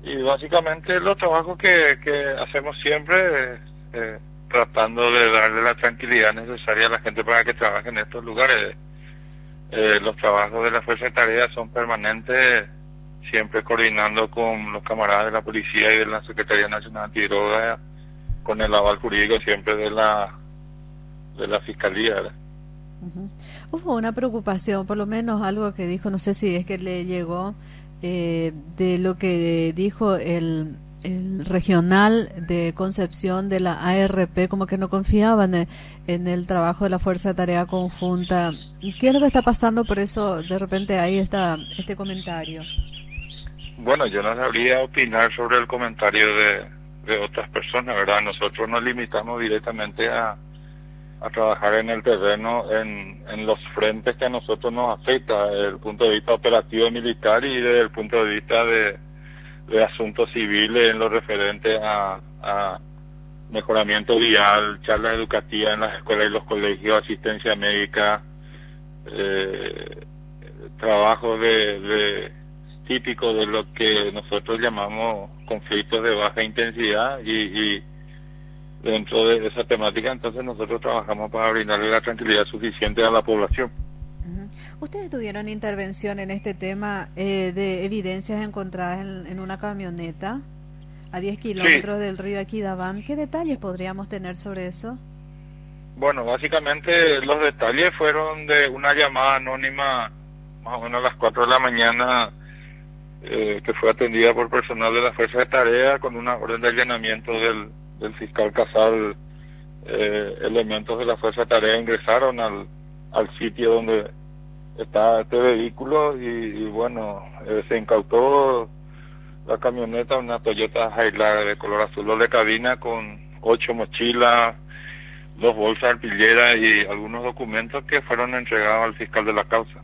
Y básicamente los trabajos que hacemos siempre, tratando de darle la tranquilidad necesaria a la gente para que trabaje en estos lugares. Los trabajos de la Fuerza de Tarea son permanentes, siempre coordinando con los camaradas de la policía y de la Secretaría Nacional Antidroga, con el aval jurídico siempre de la Fiscalía, ¿verdad? Uh-huh. Hubo una preocupación, por lo menos algo que dijo, no sé si es que le llegó, de lo que dijo el regional de Concepción de la ARP, como que no confiaban en el trabajo de la Fuerza de Tarea Conjunta. ¿Y qué es lo que está pasando? Por eso de repente ahí está este comentario. Bueno, yo no sabría opinar sobre el comentario de otras personas, ¿verdad? Nosotros nos limitamos directamente a trabajar en el terreno, en los frentes que a nosotros nos afecta, desde el punto de vista operativo militar y desde el punto de vista de asuntos civiles en lo referente a mejoramiento vial, charlas educativas en las escuelas y los colegios, asistencia médica, trabajo de típico de lo que nosotros llamamos conflictos de baja intensidad y dentro de esa temática entonces nosotros trabajamos para brindarle la tranquilidad suficiente a la población. ¿Ustedes tuvieron intervención en este tema de evidencias encontradas en una camioneta a 10 kilómetros del río Aquidabán? ¿Qué detalles podríamos tener sobre eso? Bueno, básicamente los detalles fueron de una llamada anónima más o menos a las 4 de la mañana que fue atendida por personal de la Fuerza de Tarea con una orden de allanamiento del fiscal Casal. Elementos de la Fuerza de Tarea ingresaron al sitio donde está este vehículo y bueno, se incautó la camioneta, una Toyota Hilux de color azul de cabina con 8 mochilas, 2 bolsas arpilleras y algunos documentos que fueron entregados al fiscal de la causa.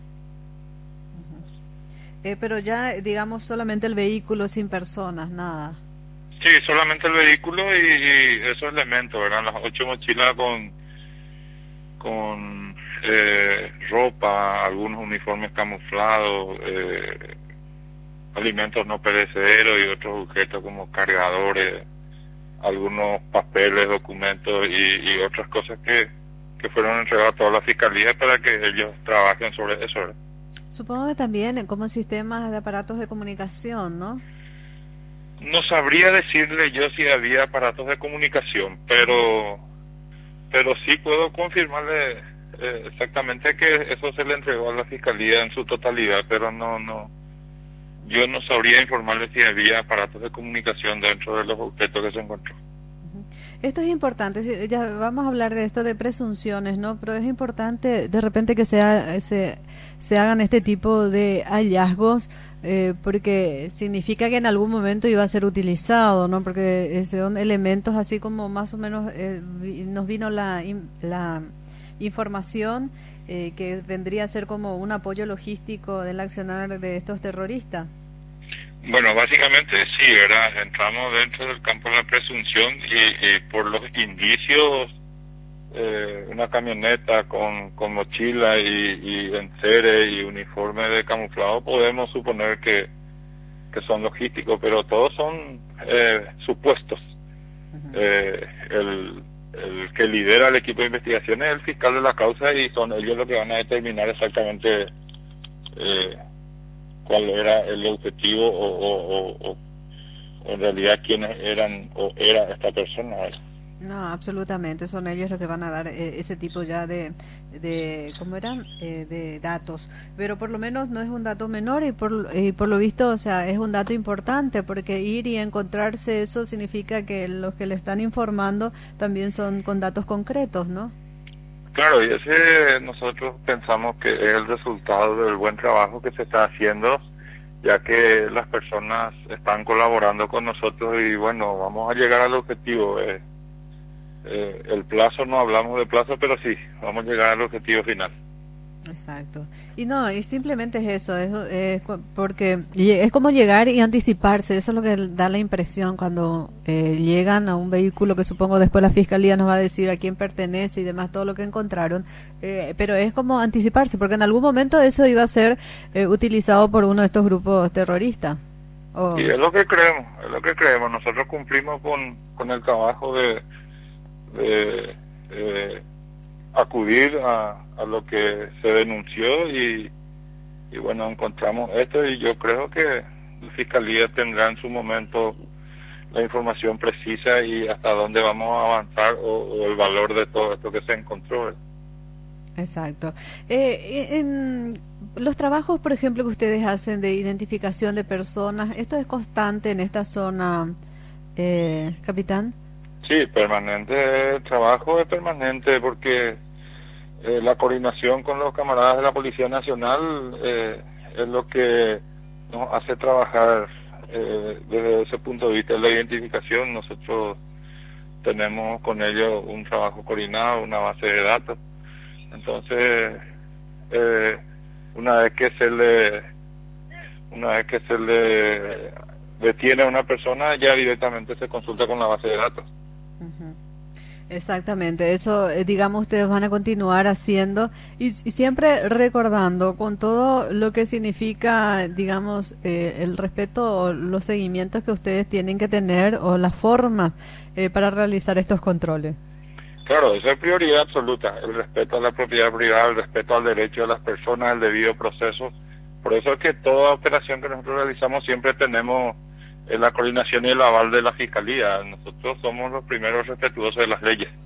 Pero ya, digamos, solamente el vehículo sin personas, nada. Sí, solamente el vehículo y esos elementos, ¿verdad? Las 8 mochilas con ropa, algunos uniformes camuflados, alimentos no perecederos y otros objetos como cargadores, algunos papeles, documentos y otras cosas que fueron entregados a toda la fiscalía para que ellos trabajen sobre eso, ¿verdad? Supongo que también como sistemas de aparatos de comunicación, ¿no? No sabría decirle yo si había aparatos de comunicación, pero sí puedo confirmarle exactamente que eso se le entregó a la fiscalía en su totalidad, pero yo no sabría informarle si había aparatos de comunicación dentro de los objetos que se encontró. Esto es importante, ya vamos a hablar de esto de presunciones, ¿no? Pero es importante de repente que se hagan este tipo de hallazgos, porque significa que en algún momento iba a ser utilizado, ¿no? Porque son elementos así como más o menos nos vino la información que vendría a ser como un apoyo logístico del accionar de estos terroristas. Bueno, básicamente sí, ¿verdad? Entramos dentro del campo de la presunción y por los indicios, una camioneta con mochila y enseres y uniforme de camuflado, podemos suponer que son logísticos, pero todos son supuestos. El que lidera el equipo de investigación es el fiscal de la causa y son ellos los que van a determinar exactamente cuál era el objetivo o en realidad quiénes eran o era esta persona. No, absolutamente, son ellos los que van a dar ese tipo ya de ¿cómo eran? De datos, pero por lo menos no es un dato menor y por lo visto, o sea, es un dato importante porque ir y encontrarse eso significa que los que le están informando también son con datos concretos, ¿no? Claro, y ese nosotros pensamos que es el resultado del buen trabajo que se está haciendo, ya que las personas están colaborando con nosotros y bueno, vamos a llegar al objetivo. El plazo, no hablamos de plazo, pero sí, vamos a llegar al objetivo final. Exacto. Y no, y simplemente es eso, porque es como llegar y anticiparse, eso es lo que da la impresión cuando llegan a un vehículo que supongo después la fiscalía nos va a decir a quién pertenece y demás, todo lo que encontraron, pero es como anticiparse, porque en algún momento eso iba a ser utilizado por uno de estos grupos terroristas. Oh. Y es lo que creemos, es lo que creemos. Nosotros cumplimos con el trabajo de acudir a lo que se denunció y bueno, encontramos esto y yo creo que la Fiscalía tendrá en su momento la información precisa y hasta dónde vamos a avanzar o el valor de todo esto que se encontró. Exacto. En los trabajos, por ejemplo, que ustedes hacen de identificación de personas, ¿esto es constante en esta zona, capitán? Sí, permanente, el trabajo es permanente porque la coordinación con los camaradas de la Policía Nacional es lo que nos hace trabajar desde ese punto de vista de la identificación. Nosotros tenemos con ellos un trabajo coordinado, una base de datos. Entonces, una vez que se le detiene a una persona, ya directamente se consulta con la base de datos. Uh-huh. Exactamente, eso digamos ustedes van a continuar haciendo y siempre recordando con todo lo que significa digamos el respeto o los seguimientos que ustedes tienen que tener o la forma para realizar estos controles. Claro, esa es prioridad absoluta, el respeto a la propiedad privada, el respeto al derecho de las personas, el debido proceso. Por eso es que toda operación que nosotros realizamos siempre tenemos la coordinación y el aval de la Fiscalía. Nosotros somos los primeros respetuosos de las leyes.